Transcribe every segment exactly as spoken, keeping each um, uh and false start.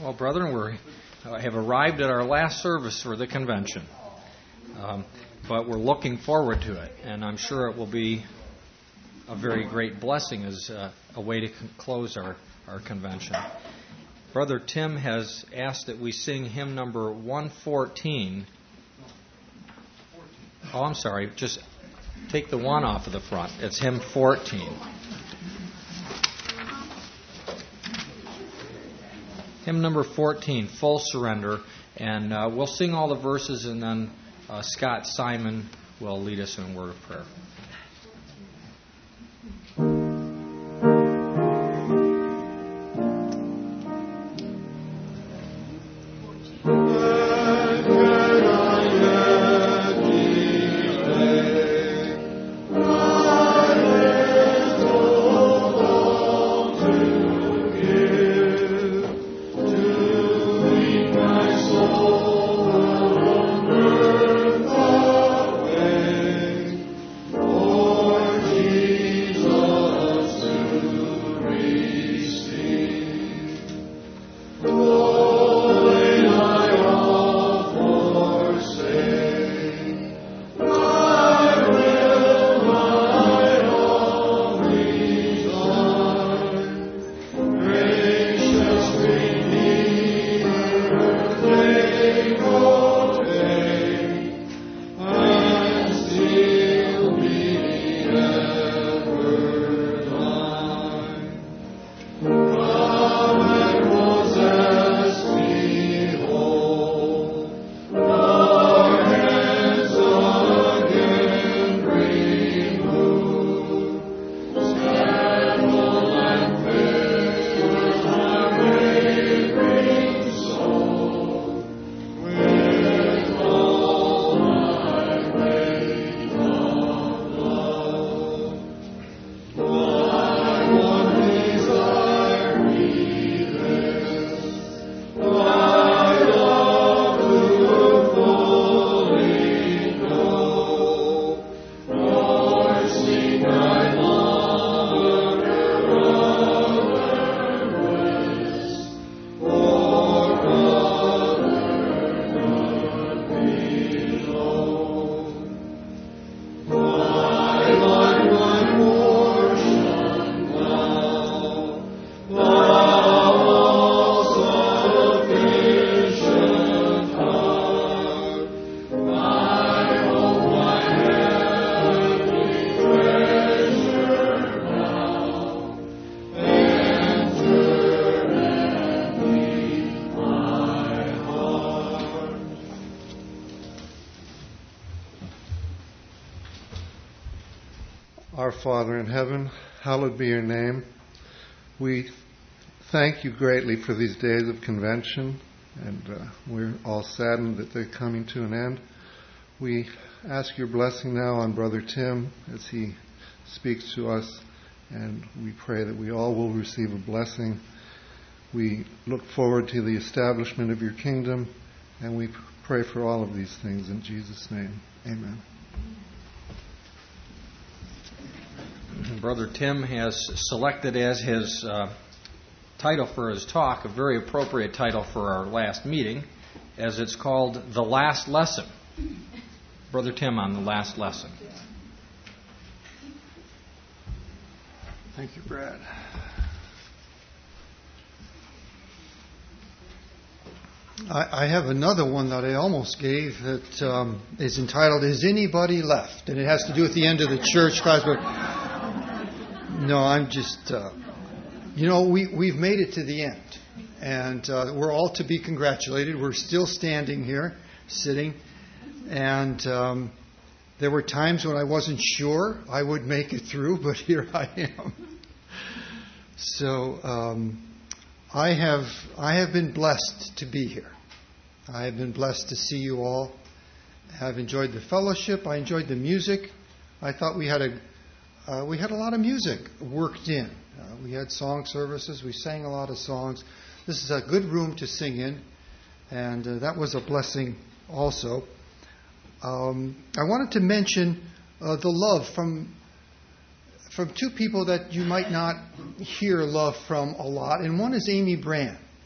Well, brethren, we uh, have arrived at our last service for the convention, um, but we're looking forward to it, and I'm sure it will be a very great blessing as uh, a way to con- close our, our convention. Brother Tim has asked that we sing hymn number one fourteen. Oh, I'm sorry, just take the one off of the front. It's hymn fourteen. Hymn number fourteen, Full Surrender, and uh, we'll sing all the verses, and then uh, Scott Simon will lead us in a word of prayer. Our Father in heaven, hallowed be your name. We thank you greatly for these days of convention, and uh, we're all saddened that they're coming to an end. We ask your blessing now on Brother Tim as he speaks to us, and we pray that we all will receive a blessing. We look forward to the establishment of your kingdom, and we pray for all of these things in Jesus' name. Amen. Brother Tim has selected as his uh, title for his talk a very appropriate title for our last meeting, as it's called The Last Lesson. Brother Tim on the last lesson. Thank you, Brad. I, I have another one that I almost gave that um, is entitled, Is Anybody Left? And it has to do with the end of the church class. But no, I'm just, uh, you know, we, we've made it to the end. And uh, we're all to be congratulated. We're still standing here, sitting. And um, there were times when I wasn't sure I would make it through, but here I am. So um, I have I have been blessed to be here. I have been blessed to see you all. I've enjoyed the fellowship. I enjoyed the music. I thought we had a uh, we had a lot of music worked in. Uh, we had song services. We sang a lot of songs. This is a good room to sing in, and uh, that was a blessing also. Um, I wanted to mention uh, the love from from two people that you might not hear love from a lot, and one is Amy Brand.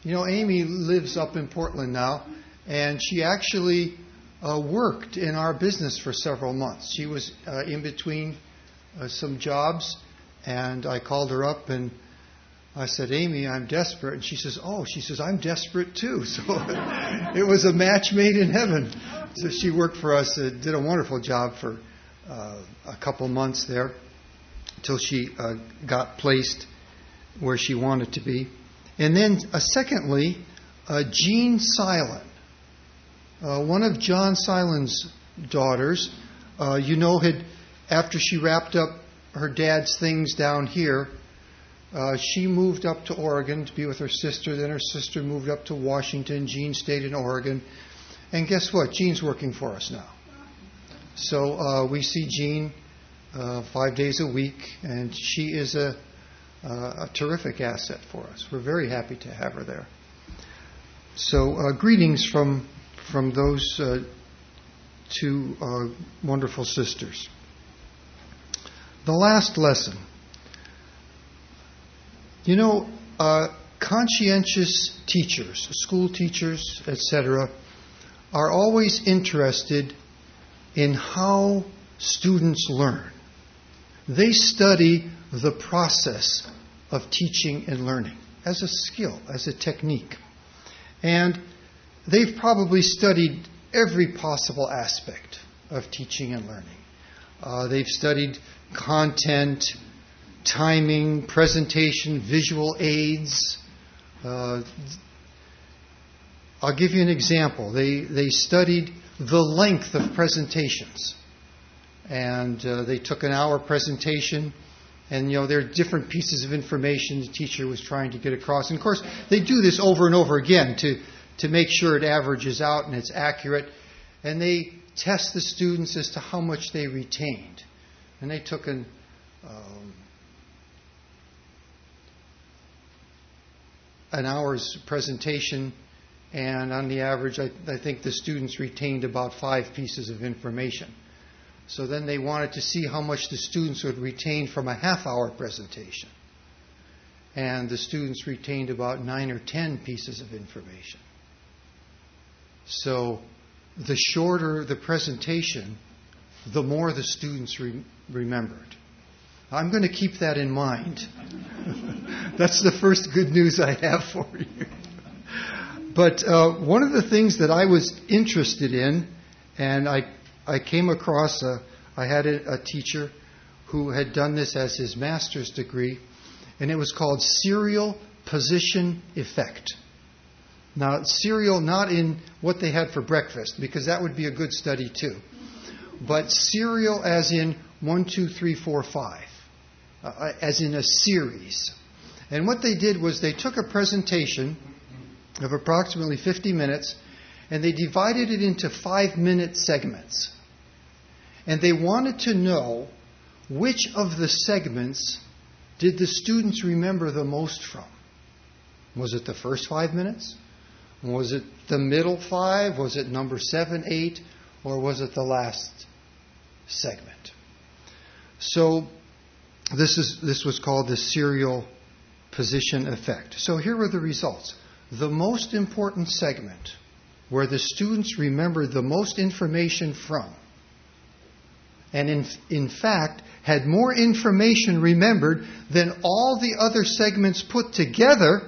You know, Amy lives up in Portland now, and she actually uh, worked in our business for several months. She was uh, in between uh, some jobs, and I called her up and I said, Amy, I'm desperate. And she says, oh, she says, I'm desperate too. So it was a match made in heaven. So she worked for us, uh, did a wonderful job for uh, a couple months there until she uh, got placed where she wanted to be. And then, uh, secondly, uh, Jean Silent, uh, one of John Silent's daughters, uh, you know, had after she wrapped up her dad's things down here, uh, she moved up to Oregon to be with her sister. Then her sister moved up to Washington. Jean stayed in Oregon. And guess what? Jean's working for us now. So uh, we see Jean uh, five days a week, and she is a Uh, a terrific asset for us. We're very happy to have her there. So uh, greetings from from those uh, two uh, wonderful sisters. The last lesson. You know, uh, conscientious teachers, school teachers, et cetera, are always interested in how students learn. They study the process of teaching and learning as a skill, as a technique. And they've probably studied every possible aspect of teaching and learning. Uh, they've studied content, timing, presentation, visual aids. Uh, I'll give you an example. They, they studied the length of presentations. And uh, they took an hour presentation, and, you know, there are different pieces of information the teacher was trying to get across. And, of course, they do this over and over again to, to make sure it averages out and it's accurate. And they test the students as to how much they retained. And they took an, um, an hour's presentation, and on the average, I, I think the students retained about five pieces of information. So then they wanted to see how much the students would retain from a half-hour presentation. And the students retained about nine or ten pieces of information. So the shorter the presentation, the more the students re- remembered. I'm going to keep that in mind. That's the first good news I have for you. But uh, one of the things that I was interested in, and I I came across, a, I had a, a teacher who had done this as his master's degree, and it was called serial position effect. Now, serial not in what they had for breakfast, because that would be a good study too, but serial as in one, two, three, four, five, uh, as in a series. And what they did was they took a presentation of approximately fifty minutes, and they divided it into five-minute segments. And they wanted to know which of the segments did the students remember the most from. Was it the first five minutes? Was it the middle five? Was it number seven, eight? Or was it the last segment? So this is this was called the serial position effect. So here were the results. The most important segment, where the students remembered the most information from, and in, in fact had more information remembered than all the other segments put together,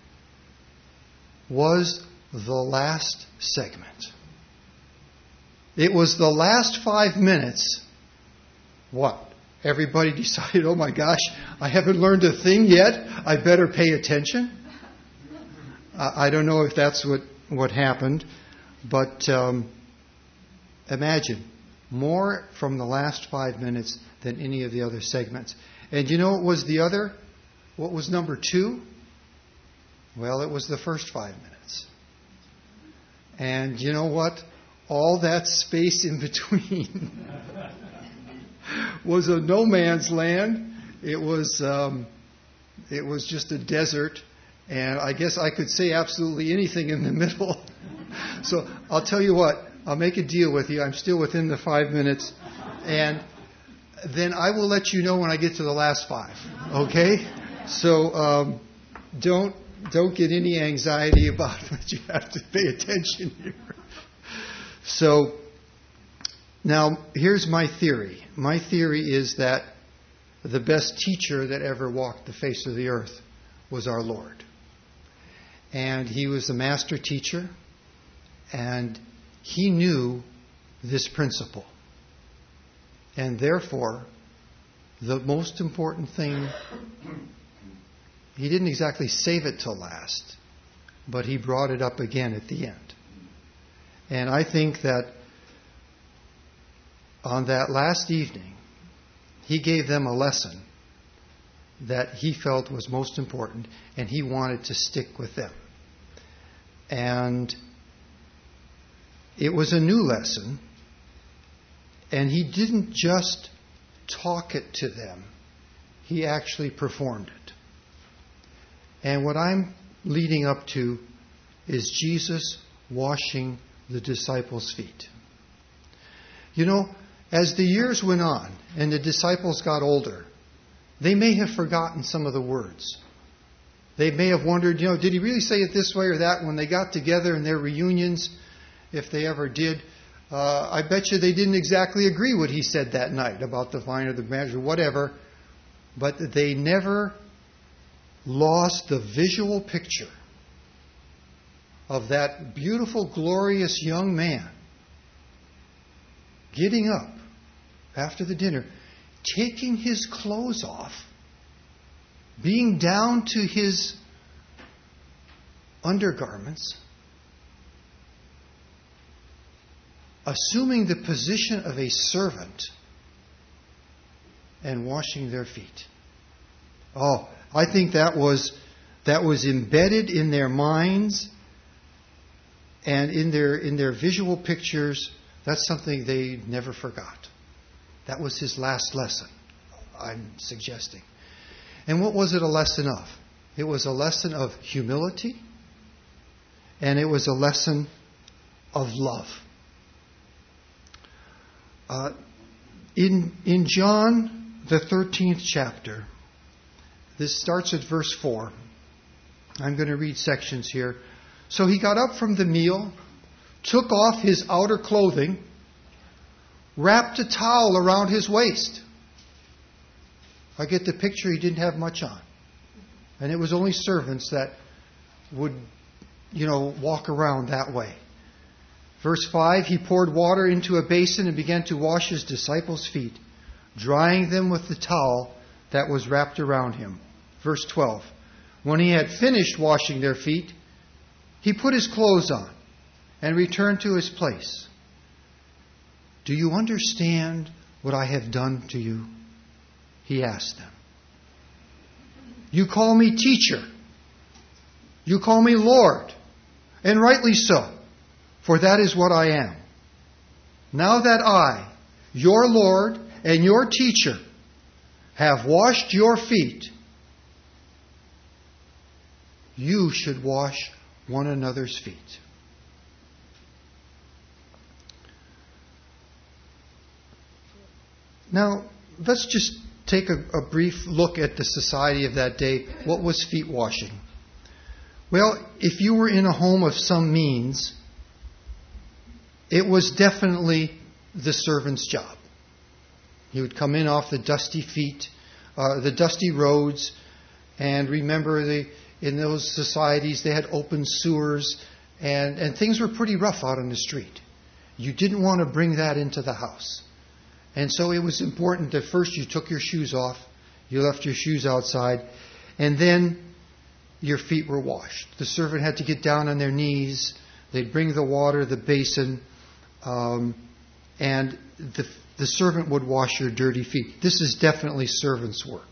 was the last segment. It was the last five minutes. What? Everybody decided, oh my gosh, I haven't learned a thing yet. I better pay attention. I, I don't know if that's what, what happened, but um, imagine. More from the last five minutes than any of the other segments. And you know what was the other? What was number two? Well, it was the first five minutes. And you know what? All that space in between was a no man's land. It was um, it was just a desert. And I guess I could say absolutely anything in the middle. So I'll tell you what. I'll make a deal with you. I'm still within the five minutes. And then I will let you know when I get to the last five. Okay? So um, don't don't get any anxiety about it. You have to pay attention here. So, now here's my theory. My theory is that the best teacher that ever walked the face of the earth was our Lord. And he was the master teacher, and he knew this principle. And therefore, the most important thing, he didn't exactly save it till last, but he brought it up again at the end. And I think that on that last evening, he gave them a lesson that he felt was most important, and he wanted to stick with them. And it was a new lesson, and he didn't just talk it to them. He actually performed it. And what I'm leading up to is Jesus washing the disciples' feet. You know, as the years went on and the disciples got older, they may have forgotten some of the words. They may have wondered, you know, did he really say it this way or that when they got together in their reunions, if they ever did? Uh, I bet you they didn't exactly agree what he said that night about the vine or the branch or whatever, but they never lost the visual picture of that beautiful, glorious young man getting up after the dinner, taking his clothes off, being down to his undergarments, assuming the position of a servant, and washing their feet. Oh, I think that was that was embedded in their minds and in their in their visual pictures. That's something they never forgot. That was his last lesson, I'm suggesting. And what was it a lesson of? It was a lesson of humility, and it was a lesson of love. Uh, in in John, the thirteenth chapter, this starts at verse four. I'm going to read sections here. So he got up from the meal, took off his outer clothing, wrapped a towel around his waist. I get the picture, he didn't have much on. And it was only servants that would, you know, walk around that way. Verse five, he poured water into a basin and began to wash his disciples' feet, drying them with the towel that was wrapped around him. Verse twelve, when he had finished washing their feet, he put his clothes on and returned to his place. Do you understand what I have done to you? He asked them. You call me teacher. You call me Lord. And rightly so, for that is what I am. Now that I, your Lord and your teacher, have washed your feet, you should wash one another's feet. Now, let's just take a, a brief look at the society of that day. What was feet washing? Well, if you were in a home of some means, it was definitely the servant's job. He would come in off the dusty feet, uh, the dusty roads, and remember the in those societies they had open sewers, and, and things were pretty rough out on the street. You didn't want to bring that into the house. And so it was important that first you took your shoes off, you left your shoes outside, and then your feet were washed. The servant had to get down on their knees. They'd bring the water, the basin, um, and the, the servant would wash your dirty feet. This is definitely servant's work.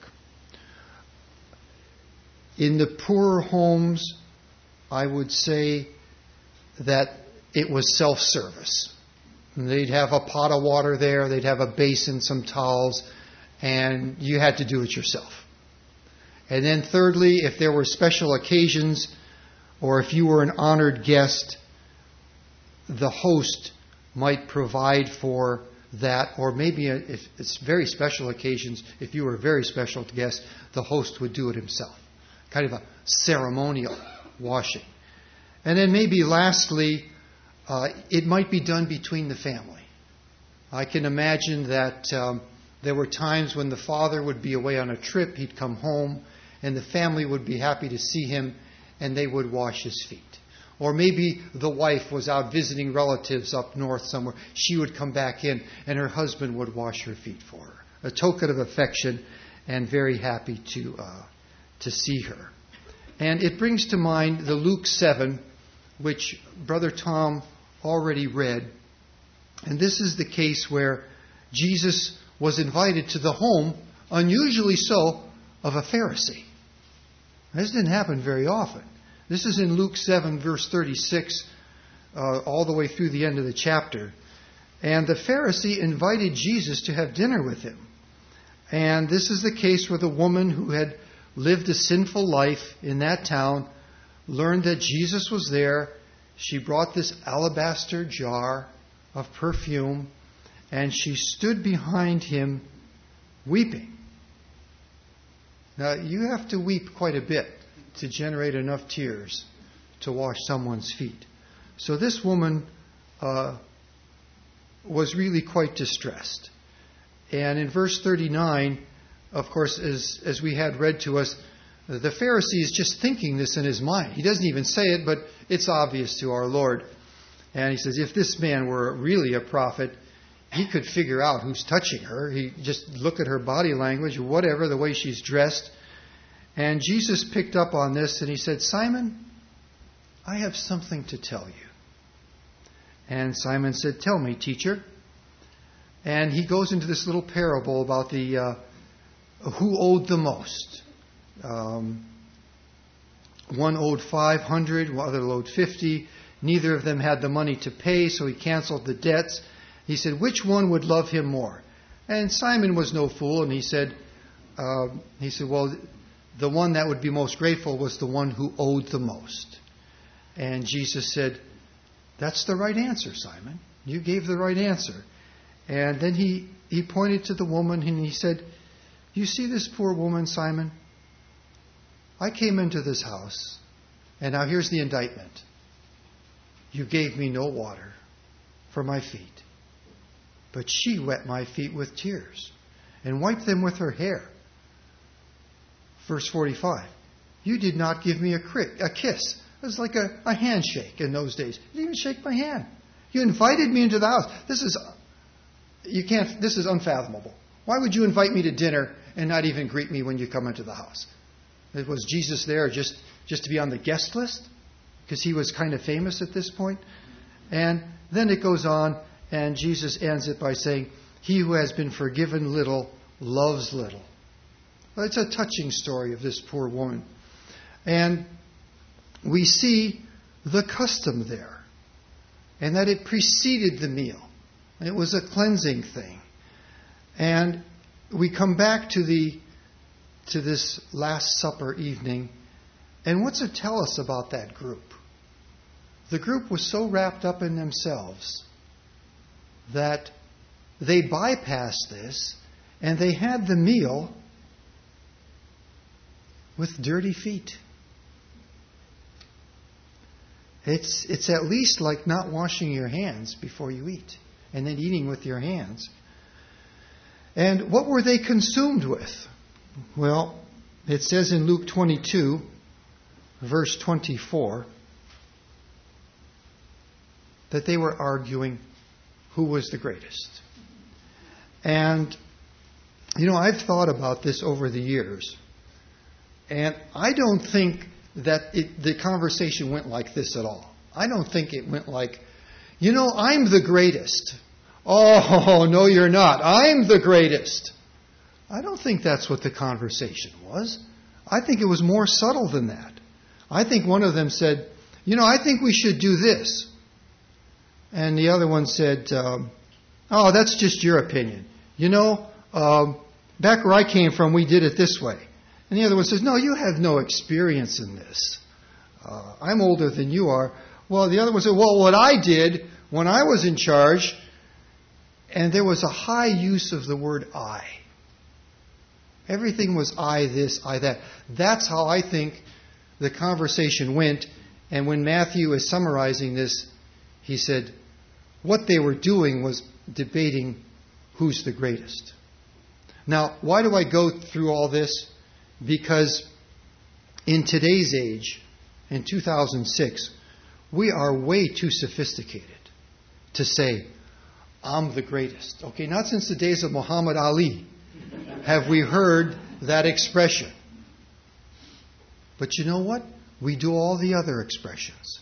In the poorer homes, I would say that it was self-service. They'd have a pot of water there, they'd have a basin, some towels, and you had to do it yourself. And then thirdly, if there were special occasions, or if you were an honored guest, the host might provide for that, or maybe if it's very special occasions, if you were a very special guest, the host would do it himself. kind of a ceremonial washing. And then maybe lastly, uh, it might be done between the family. I can imagine that um, there were times when the father would be away on a trip, he'd come home, and the family would be happy to see him, and they would wash his feet. Or maybe the wife was out visiting relatives up north somewhere. She would come back in, and her husband would wash her feet for her. A token of affection, and very happy to uh, to see her. And it brings to mind the Luke seven, which Brother Tom already read. And this is the case where Jesus was invited to the home, unusually so, of a Pharisee. This didn't happen very often. This is in Luke seven, verse thirty-six, uh, all the way through the end of the chapter. And the Pharisee invited Jesus to have dinner with him. And this is the case where the woman who had lived a sinful life in that town learned that Jesus was there. She brought this alabaster jar of perfume, and she stood behind him weeping. Now, you have to weep quite a bit to generate enough tears to wash someone's feet. So this woman uh, was really quite distressed. And in verse thirty-nine, of course, as, as we had read to us, the Pharisee is just thinking this in his mind. He doesn't even say it, but it's obvious to our Lord. And he says, if this man were really a prophet, he could figure out who's touching her. He just look at her body language, whatever, the way she's dressed. And Jesus picked up on this and he said, Simon, I have something to tell you. And Simon said, tell me, teacher. And he goes into this little parable about the uh, who owed the most. Um, one owed five hundred, one other owed fifty. Neither of them had the money to pay, so he canceled the debts. He said, which one would love him more? And Simon was no fool, and he said, uh, he said, well, the one that would be most grateful was the one who owed the most. And Jesus said, that's the right answer, Simon. You gave the right answer. And then he, he pointed to the woman and he said, you see this poor woman, Simon? I came into this house, and now here's the indictment. You gave me no water for my feet, but she wet my feet with tears and wiped them with her hair. Verse forty-five, you did not give me a, cri- a kiss. It was like a, a handshake in those days. You didn't even shake my hand. You invited me into the house. This is you can't. This is unfathomable. Why would you invite me to dinner and not even greet me when you come into the house? Was Jesus there just, just to be on the guest list? Because he was kind of famous at this point. And then it goes on, and Jesus ends it by saying, he who has been forgiven little loves little. Well, it's a touching story of this poor woman. And we see the custom there, and that it preceded the meal. It was a cleansing thing. And we come back to the to this Last Supper evening, and what's it tell us about that group? The group was so wrapped up in themselves that they bypassed this, and they had the meal with dirty feet. It's it's at least like not washing your hands before you eat, and then eating with your hands. And what were they consumed with? Well, it says in Luke twenty-two, verse twenty-four, that they were arguing who was the greatest. And, you know, I've thought about this over the years, and I don't think that it, the conversation went like this at all. I don't think it went like, you know, I'm the greatest. Oh, no, you're not. I'm the greatest. I don't think that's what the conversation was. I think it was more subtle than that. I think one of them said, you know, I think we should do this. And the other one said, um, oh, that's just your opinion. You know, um, back where I came from, we did it this way. And the other one says, no, you have no experience in this. Uh, I'm older than you are. Well, the other one said, well, what I did when I was in charge, and there was a high use of the word I. Everything was I this, I that. That's how I think the conversation went. And when Matthew is summarizing this, he said, what they were doing was debating who's the greatest. Now, why do I go through all this? Because in today's age, in two thousand six, we are way too sophisticated to say, I'm the greatest. Okay, not since the days of Muhammad Ali have we heard that expression. But you know what? We do all the other expressions.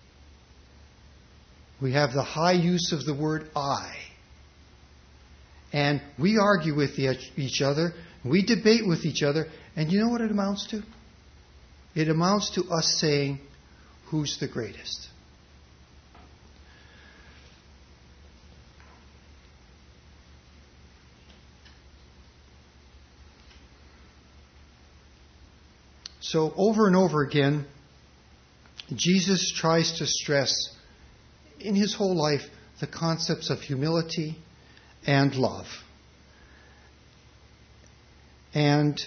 We have the high use of the word I. And we argue with each other. We debate with each other. And you know what it amounts to? It amounts to us saying, who's the greatest? So over and over again, Jesus tries to stress in his whole life the concepts of humility and love. And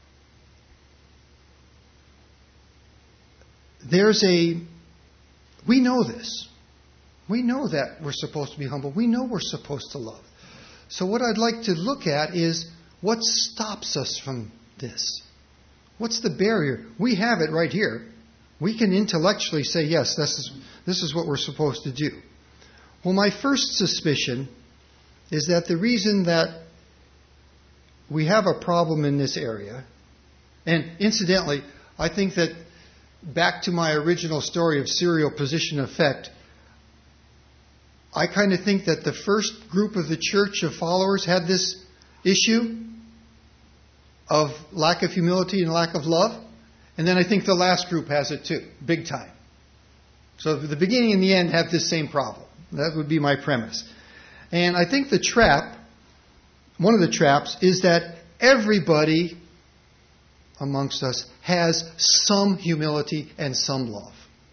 there's a, we know this. We know that we're supposed to be humble. We know we're supposed to love. So what I'd like to look at is what stops us from this. What's the barrier? We have it right here. We can intellectually say, yes, this is, this is what we're supposed to do. Well, my first suspicion is that the reason that we have a problem in this area, and incidentally, I think that back to my original story of serial position effect, I kind of think that the first group of the church of followers had this issue of lack of humility and lack of love. And then I think the last group has it too, big time. So the beginning and the end have this same problem. That would be my premise. And I think the trap, one of the traps, is that everybody amongst us has some humility and some love.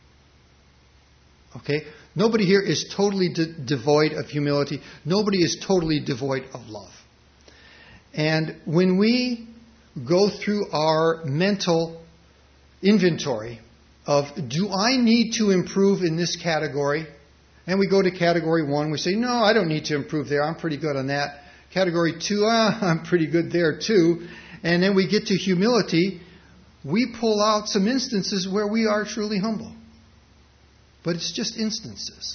Okay? Nobody here is totally de- devoid of humility. Nobody is totally devoid of love. And when we go through our mental inventory of, do I need to improve in this category? And we go to category one. We say, no, I don't need to improve there. I'm pretty good on that. Category two, ah, I'm pretty good there too. And then we get to humility. We pull out some instances where we are truly humble. But it's just instances.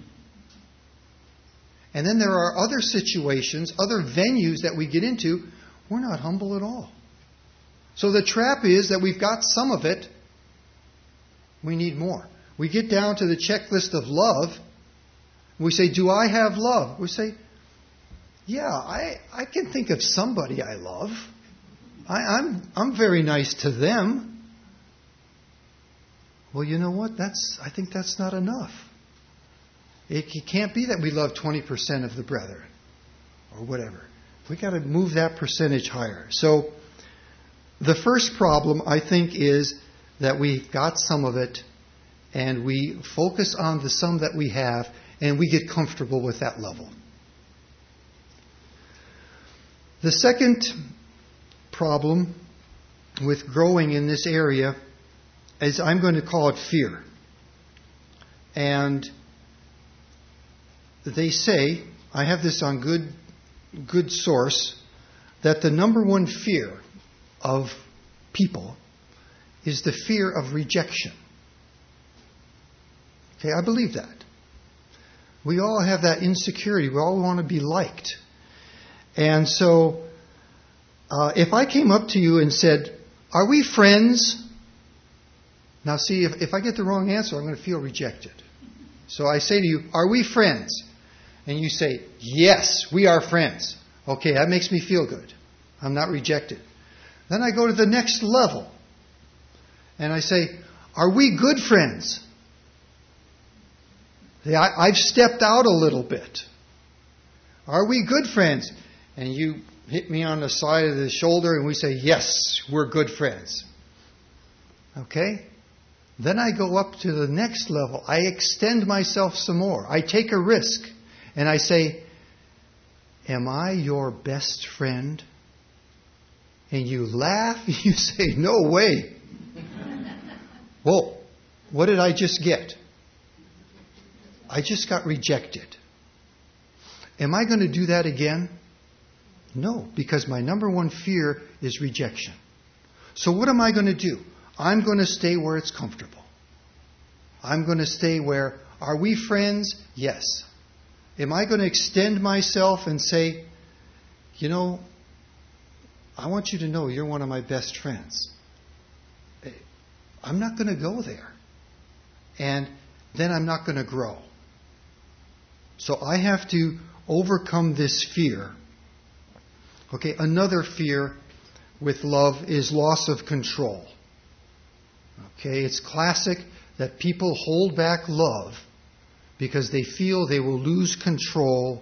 And then there are other situations, other venues that we get into, we're not humble at all. So the trap is that we've got some of it. We need more. We get down to the checklist of love. We say, do I have love? We say, yeah, I, I can think of somebody I love. I, I'm I'm very nice to them. Well, you know what? That's I think that's not enough. It, it can't be that we love twenty percent of the brethren or whatever. We've got to move that percentage higher. So the first problem, I think, is that we've got some of it and we focus on the some that we have and we get comfortable with that level. The second problem with growing in this area is, I'm going to call it fear. And they say, I have this on good, good source, that the number one fear of people is the fear of rejection. Okay, I believe that. We all have that insecurity. We all want to be liked. And so, uh, if I came up to you and said, are we friends? Now see, if, if I get the wrong answer, I'm going to feel rejected. So I say to you, are we friends? And you say, yes, we are friends. Okay, that makes me feel good. I'm not rejected. Then I go to the next level. And I say, are we good friends? See, I, I've stepped out a little bit. Are we good friends? And you hit me on the side of the shoulder and we say, yes, we're good friends. Okay? Then I go up to the next level. I extend myself some more. I take a risk. And I say, am I your best friend? and you laugh, you say, no way. Whoa, what did I just get? I just got rejected. Am I going to do that again? No, because my number one fear is rejection. So what am I going to do? I'm going to stay where it's comfortable. I'm going to stay where, are we friends? Yes. Am I going to extend myself and say, you know, I want you to know you're one of my best friends. I'm not going to go there. And then I'm not going to grow. So I have to overcome this fear. Okay, another fear with love is loss of control. Okay, it's classic that people hold back love because they feel they will lose control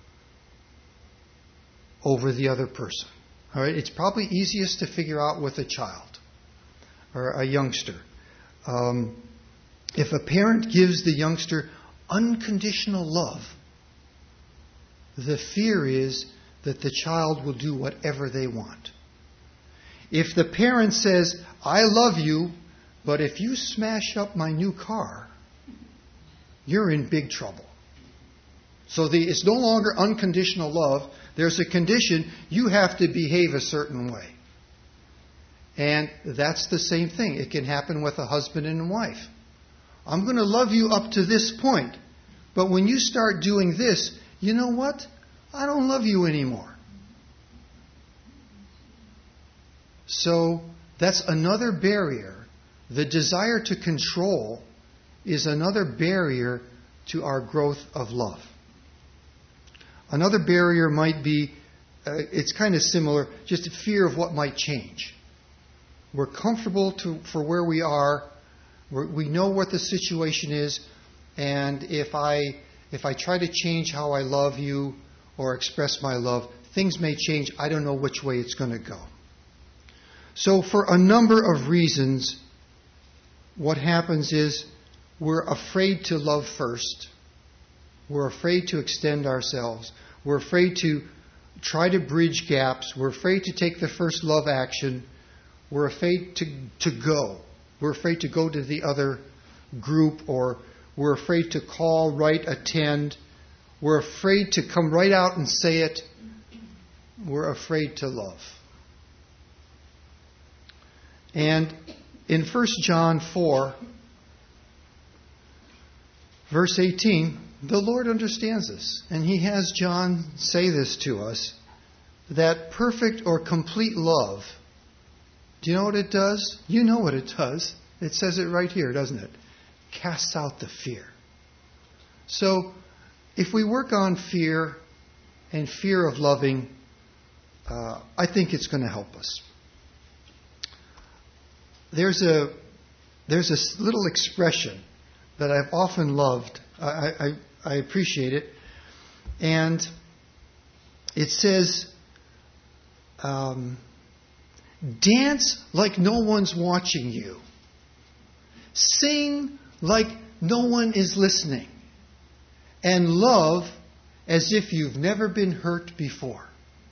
over the other person. All right, it's probably easiest to figure out with a child or a youngster. Um, if a parent gives the youngster unconditional love, the fear is that the child will do whatever they want. If the parent says, I love you, but if you smash up my new car, you're in big trouble. So the, it's no longer unconditional love. There's a condition. You have to behave a certain way. And that's the same thing. It can happen with a husband and a wife. I'm going to love you up to this point. But when you start doing this, you know what? I don't love you anymore. So that's another barrier. The desire to control is another barrier to our growth of love. Another barrier might be, uh, it's kind of similar, just a fear of what might change. We're comfortable to, for where we are. We're, we know what the situation is. And if I, if I try to change how I love you or express my love, things may change. I don't know which way it's going to go. So for a number of reasons, what happens is we're afraid to love first. We're afraid to extend ourselves. We're afraid to try to bridge gaps. We're afraid to take the first love action. We're afraid to, to go. We're afraid to go to the other group, or we're afraid to call, write, attend. We're afraid to come right out and say it. We're afraid to love. And in First John four, verse eighteen, the Lord understands this. And He has John say this to us, that perfect or complete love, do you know what it does? You know what it does. It says it right here, doesn't it? Casts out the fear. So, if we work on fear and fear of loving, uh, I think it's going to help us. There's a there's a little expression that I've often loved. I, I, I appreciate it. And it says, um, dance like no one's watching you. Sing like no one is listening. And love as if you've never been hurt before.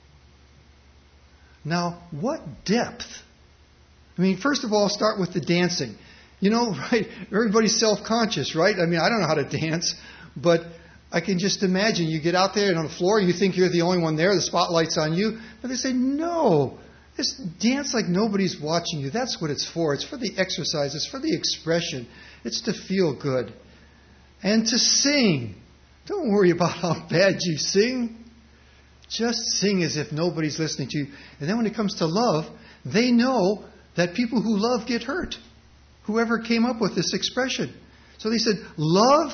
Now, what depth? I mean, first of all, start with the dancing. You know, right? Everybody's self-conscious, right? I mean, I don't know how to dance, but I can just imagine you get out there and on the floor, you think you're the only one there, the spotlight's on you, but they say, no, just dance like nobody's watching you. That's what it's for. It's for the exercise. It's for the expression. It's to feel good. And to sing. Don't worry about how bad you sing. Just sing as if nobody's listening to you. And then when it comes to love, they know that people who love get hurt. Whoever came up with this expression. So they said, love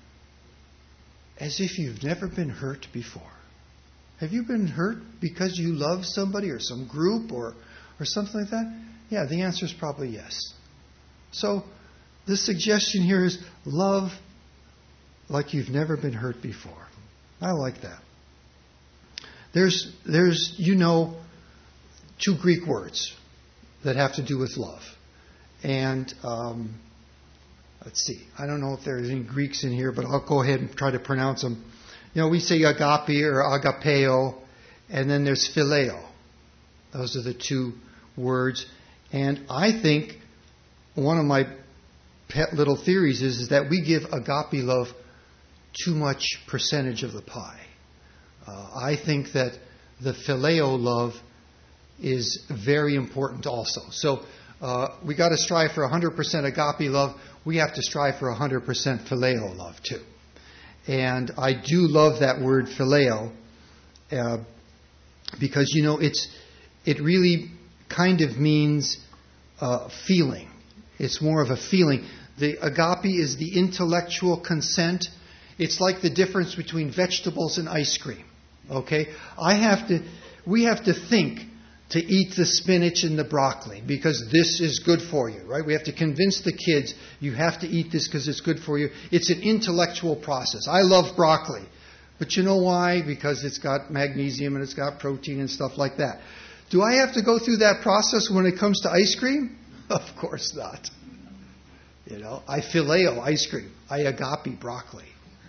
as if you've never been hurt before. Have you been hurt because you love somebody or some group or, or something like that? Yeah, the answer is probably yes. So the suggestion here is love like you've never been hurt before. I like that. There's, there's, you know, two Greek words that have to do with love. And um, let's see. I don't know if there's any Greeks in here, but I'll go ahead and try to pronounce them. You know, we say agape or agapeo, and then there's phileo. Those are the two words. And I think one of my pet little theories is, is that we give agape love too much percentage of the pie. Uh, I think that the phileo love is very important also. So uh, we got to strive for one hundred percent agape love. We have to strive for one hundred percent phileo love too. And I do love that word phileo uh, because, you know, it's it really kind of means uh, feeling. It's more of a feeling. The agape is the intellectual consent. It's like the difference between vegetables and ice cream. Okay? I have to, we have to think to eat the spinach and the broccoli because this is good for you, right? We have to convince the kids you have to eat this because it's good for you. It's an intellectual process. I love broccoli. But you know why? Because it's got magnesium and it's got protein and stuff like that. Do I have to go through that process when it comes to ice cream? Of course not. You know, I phileo ice cream. I agape broccoli.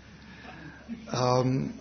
Um,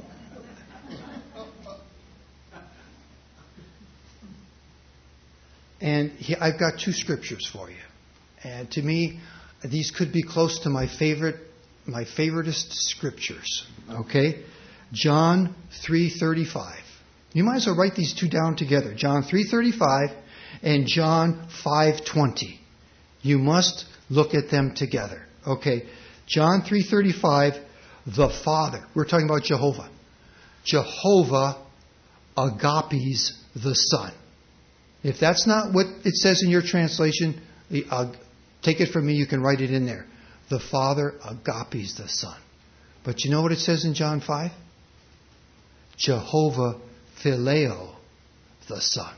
and he, I've got two scriptures for you. And to me, these could be close to my favorite, my favoriteest scriptures. Okay? John three thirty-five. You might as well write these two down together. John three thirty-five and John five twenty. You must look at them together. Okay. John three thirty-five, the Father. We're talking about Jehovah. Jehovah agapes the Son. If that's not what it says in your translation, uh, take it from me, you can write it in there. The Father agapes the Son. But you know what it says in John five? Jehovah phileo the Son.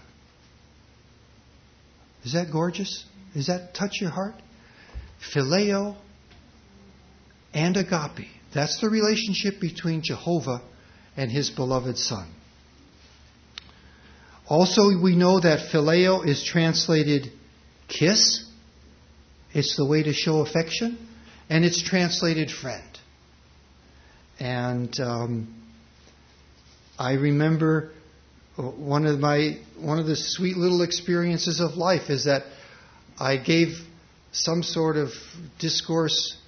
Is that gorgeous? Does that touch your heart? Phileo and agape. That's the relationship between Jehovah and His beloved Son. Also, we know that phileo is translated kiss. It's the way to show affection. And it's translated friend. And um, I remember one of my one of the sweet little experiences of life is that I gave some sort of discourse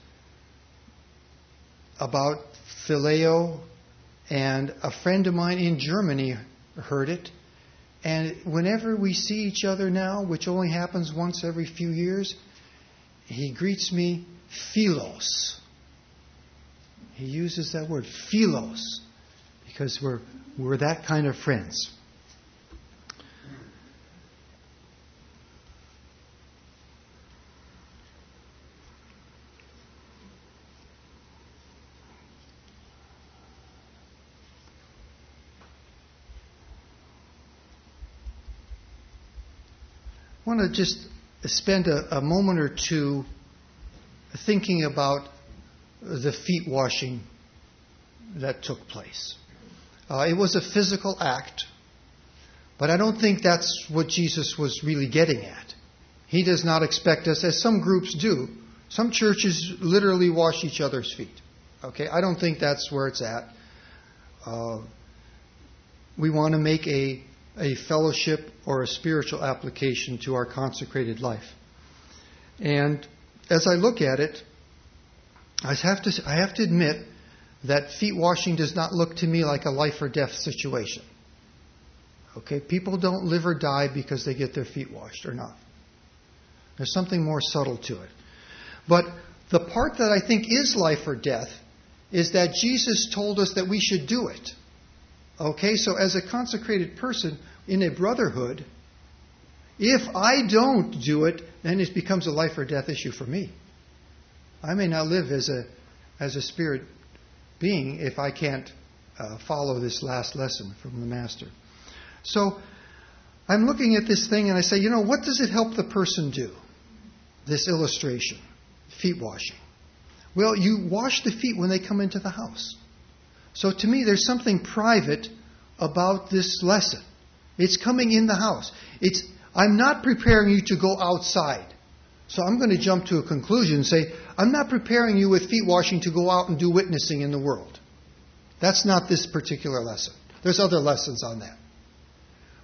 about phileo, and a friend of mine in Germany heard it. And whenever we see each other now, which only happens once every few years, he greets me philos. He uses that word, philos, because we're we're that kind of friends. I want to just spend a, a moment or two thinking about the feet washing that took place. Uh, it was a physical act, but I don't think that's what Jesus was really getting at. He does not expect us, as some groups do. Some churches literally wash each other's feet. Okay, I don't think that's where it's at. Uh, we want to make a a fellowship or a spiritual application to our consecrated life. And as I look at it, I have to I have to admit that feet washing does not look to me like a life or death situation. Okay, people don't live or die because they get their feet washed or not. There's something more subtle to it. But the part that I think is life or death is that Jesus told us that we should do it. Okay, so as a consecrated person in a brotherhood, if I don't do it, then it becomes a life or death issue for me. I may not live as a as a spirit being if I can't uh, follow this last lesson from the Master. So I'm looking at this thing and I say, you know, what does it help the person do? This illustration, feet washing. Well, you wash the feet when they come into the house. So to me, there's something private about this lesson. It's coming in the house. It's I'm not preparing you to go outside. So I'm going to jump to a conclusion and say, I'm not preparing you with feet washing to go out and do witnessing in the world. That's not this particular lesson. There's other lessons on that.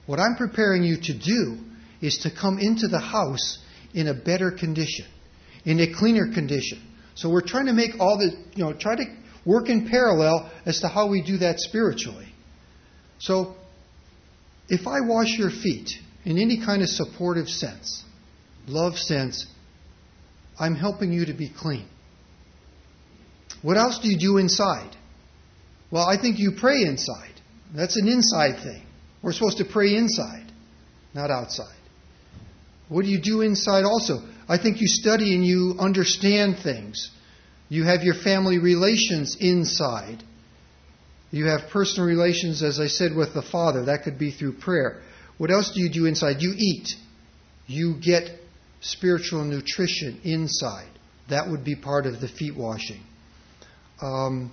What I'm preparing you to do is to come into the house in a better condition, in a cleaner condition. So we're trying to make all the, you know, try to work in parallel as to how we do that spiritually. So if I wash your feet in any kind of supportive sense, love sense, I'm helping you to be clean. What else do you do inside? Well, I think you pray inside. That's an inside thing. We're supposed to pray inside, not outside. What do you do inside also? I think you study and you understand things. You have your family relations inside. You have personal relations, as I said, with the Father. That could be through prayer. What else do you do inside? You eat. You get spiritual nutrition inside. That would be part of the feet washing. Um,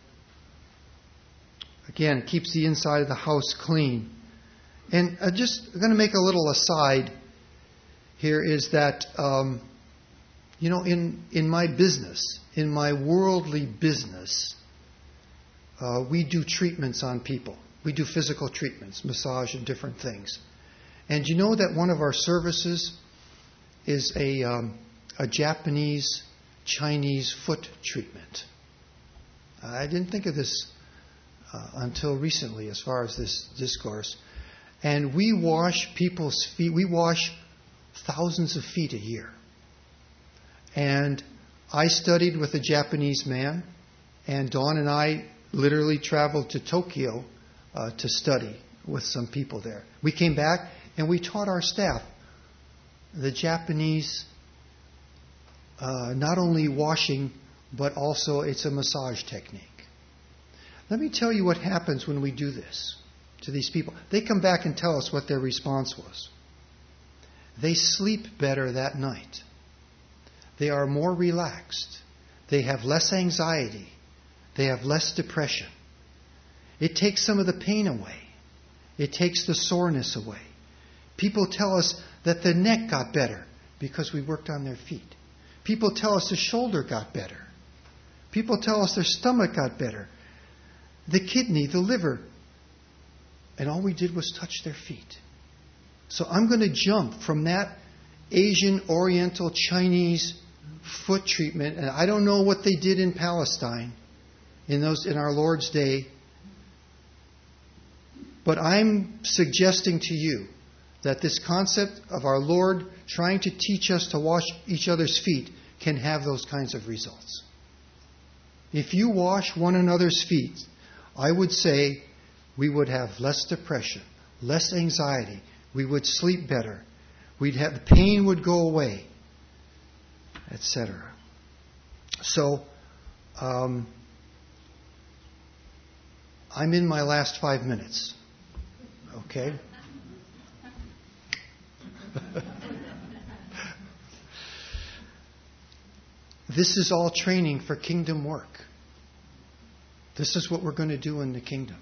again, it keeps the inside of the house clean. And I'm just going to make a little aside here is that, um, you know, in, in my business, in my worldly business, uh, we do treatments on people. We do physical treatments, massage and different things. And you know that one of our services is a, um, a Japanese Chinese foot treatment. I didn't think of this uh, until recently as far as this discourse. And we wash people's feet. We wash thousands of feet a year. And I studied with a Japanese man, and Dawn and I literally traveled to Tokyo uh, to study with some people there. We came back and we taught our staff the Japanese, uh, not only washing, but also it's a massage technique. Let me tell you what happens when we do this to these people. They come back and tell us what their response was. They sleep better that night. They are more relaxed. They have less anxiety. They have less depression. It takes some of the pain away. It takes the soreness away. People tell us that the neck got better because we worked on their feet. People tell us the shoulder got better. People tell us their stomach got better. The kidney, the liver. And all we did was touch their feet. So I'm going to jump from that Asian, Oriental, Chinese foot treatment, and I don't know what they did in Palestine in those in our Lord's day, but I'm suggesting to you that this concept of our Lord trying to teach us to wash each other's feet can have those kinds of results. If you wash one another's feet, I would say we would have less depression, less anxiety. We would sleep better. We'd have the pain would go away, et cetera. So, um, I'm in my last five minutes. Okay? This is all training for kingdom work. This is what we're going to do in the kingdom.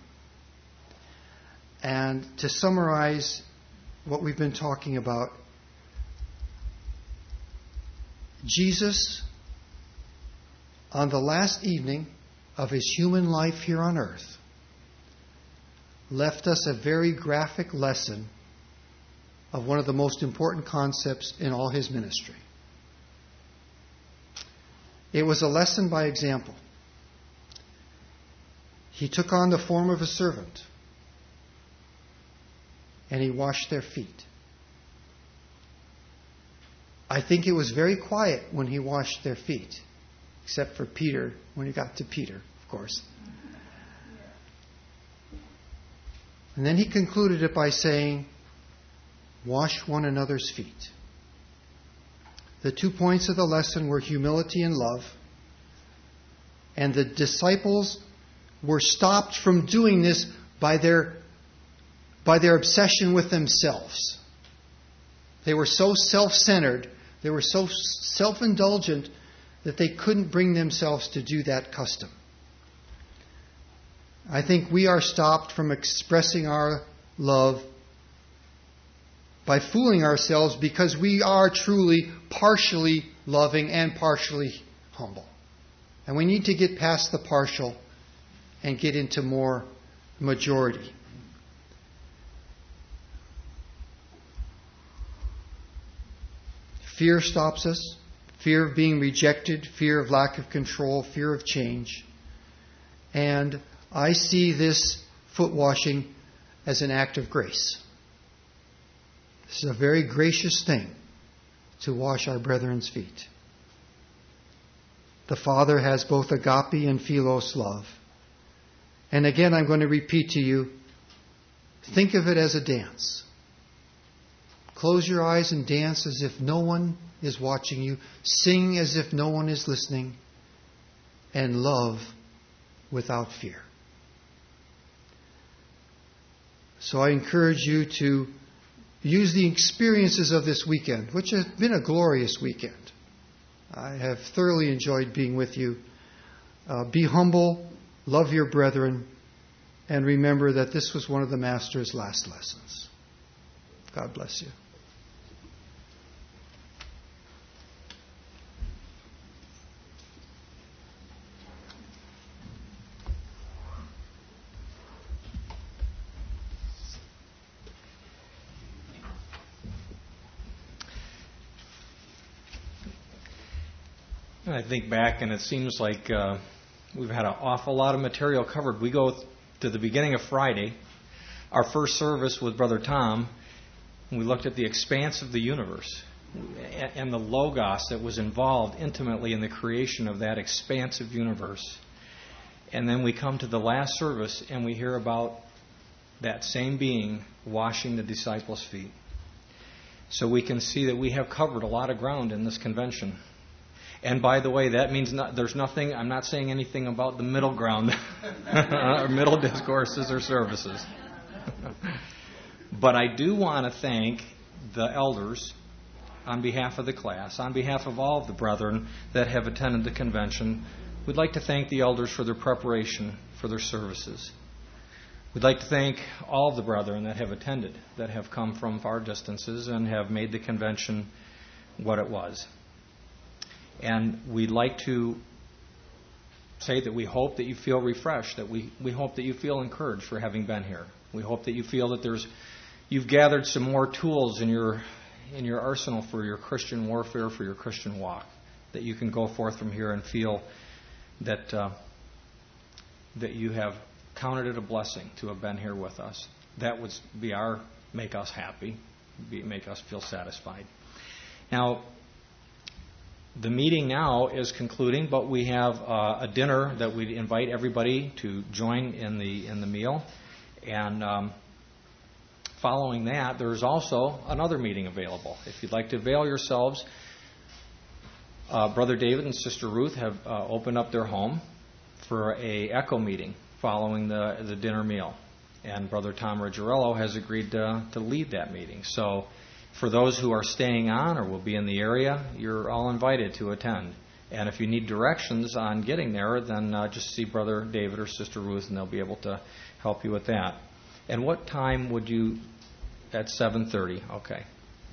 And to summarize what we've been talking about, Jesus, on the last evening of his human life here on earth, left us a very graphic lesson of one of the most important concepts in all his ministry. It was a lesson by example. He took on the form of a servant, and he washed their feet. I think it was very quiet when he washed their feet, except for Peter, when he got to Peter, of course. And then he concluded it by saying, wash one another's feet. The two points of the lesson were humility and love. And the disciples were stopped from doing this by their, by their obsession with themselves. They were so self-centered, they were so self-indulgent that they couldn't bring themselves to do that custom. I think we are stopped from expressing our love by fooling ourselves because we are truly partially loving and partially humble. And we need to get past the partial and get into more majority. Fear stops us. Fear of being rejected, fear of lack of control, fear of change. And I see this foot washing as an act of grace. This is a very gracious thing to wash our brethren's feet. The Father has both agape and philos love. And again, I'm going to repeat to you, think of it as a dance. Close your eyes and dance as if no one is watching you. Sing as if no one is listening. And love without fear. So I encourage you to use the experiences of this weekend, which has been a glorious weekend. I have thoroughly enjoyed being with you. Uh, be humble, love your brethren, and remember that this was one of the Master's last lessons. God bless you. I think back, and it seems like uh, we've had an awful lot of material covered. We go to the beginning of Friday, our first service with Brother Tom, and we looked at the expanse of the universe and the Logos that was involved intimately in the creation of that expansive universe. And then we come to the last service, and we hear about that same being washing the disciples' feet. So we can see that we have covered a lot of ground in this convention. And by the way, that means not, there's nothing, I'm not saying anything about the middle ground, or middle discourses or services. But I do want to thank the elders on behalf of the class, on behalf of all of the brethren that have attended the convention. We'd like to thank the elders for their preparation for their services. We'd like to thank all of the brethren that have attended, that have come from far distances and have made the convention what it was. And we'd like to say that we hope that you feel refreshed, that we, we hope that you feel encouraged for having been here. We hope that you feel that there's you've gathered some more tools in your in your arsenal for your Christian warfare, for your Christian walk, that you can go forth from here and feel that uh, that you have counted it a blessing to have been here with us. That would be our make us happy, be, make us feel satisfied. Now, the meeting now is concluding, but we have uh, a dinner that we invite everybody to join in the in the meal. And um, following that, there's also another meeting available. If you'd like to avail yourselves, uh, Brother David and Sister Ruth have uh, opened up their home for a echo meeting following the, the dinner meal. And Brother Tom Riggirello has agreed to, to lead that meeting. So for those who are staying on or will be in the area, you're all invited to attend. And if you need directions on getting there, then uh, just see Brother David or Sister Ruth, and they'll be able to help you with that. And what time would you, at seven thirty? Okay.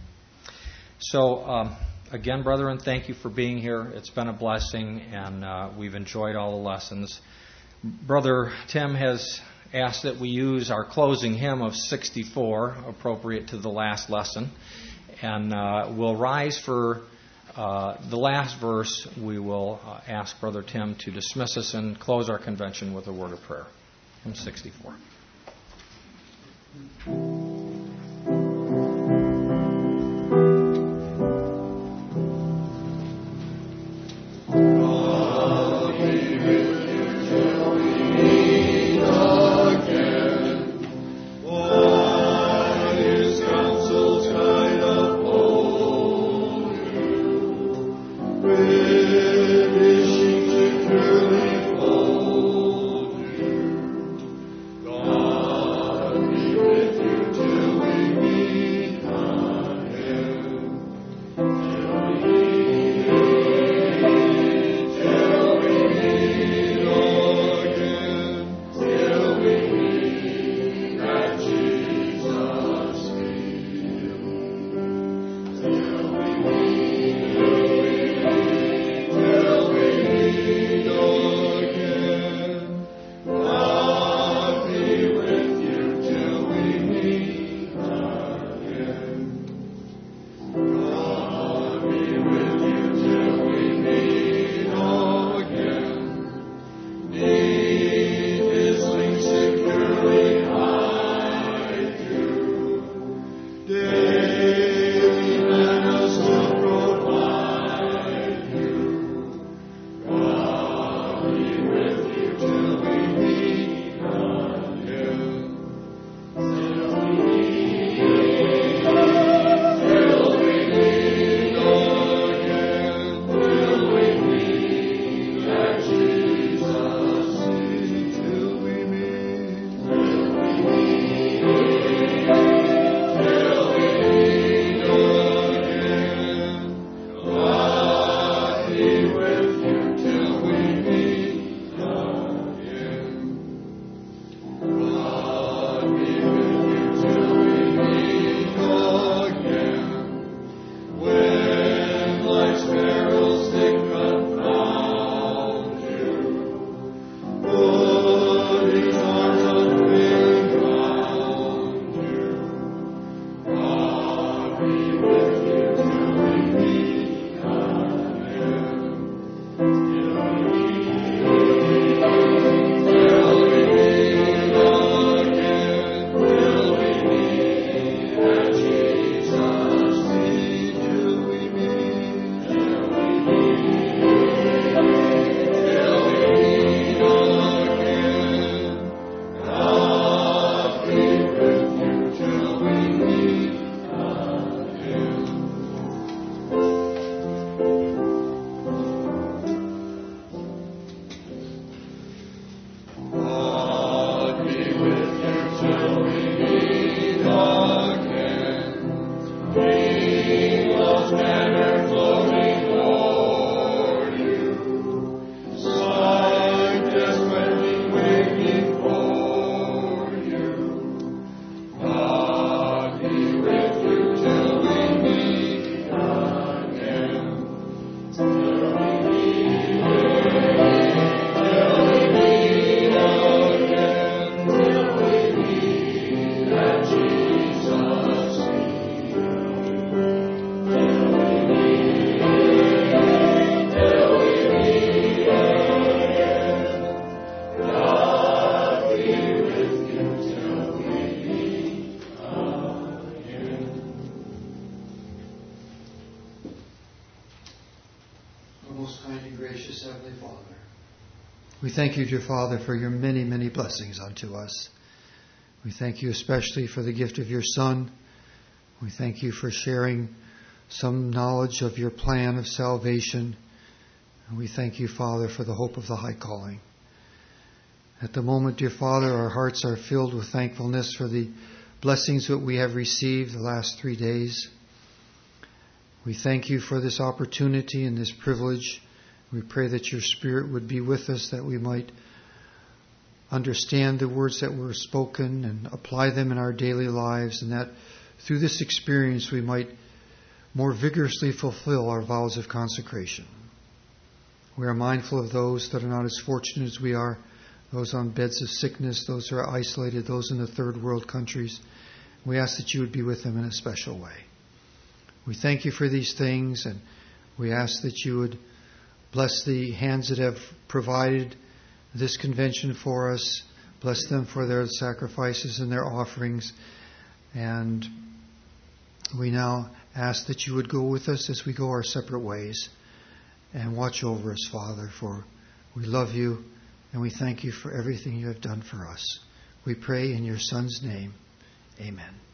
So, um, again, brethren, thank you for being here. It's been a blessing, and uh, we've enjoyed all the lessons. Brother Tim has asked that we use our closing hymn of sixty-four, appropriate to the last lesson. And uh, we'll rise for uh, the last verse. We will uh, ask Brother Tim to dismiss us and close our convention with a word of prayer. Hymn sixty-four. God be with you. We thank you, dear Father, for your many, many blessings unto us. We thank you especially for the gift of your Son. We thank you for sharing some knowledge of your plan of salvation. And we thank you, Father, for the hope of the high calling. At the moment, dear Father, our hearts are filled with thankfulness for the blessings that we have received the last three days. We thank you for this opportunity and this privilege. We pray that your Spirit would be with us, that we might understand the words that were spoken and apply them in our daily lives, and that through this experience we might more vigorously fulfill our vows of consecration. We are mindful of those that are not as fortunate as we are, those on beds of sickness, those who are isolated, those in the third world countries. We ask that you would be with them in a special way. We thank you for these things, and we ask that you would bless the hands that have provided this convention for us. Bless them for their sacrifices and their offerings. And we now ask that you would go with us as we go our separate ways. And watch over us, Father, for we love you and we thank you for everything you have done for us. We pray in your Son's name. Amen.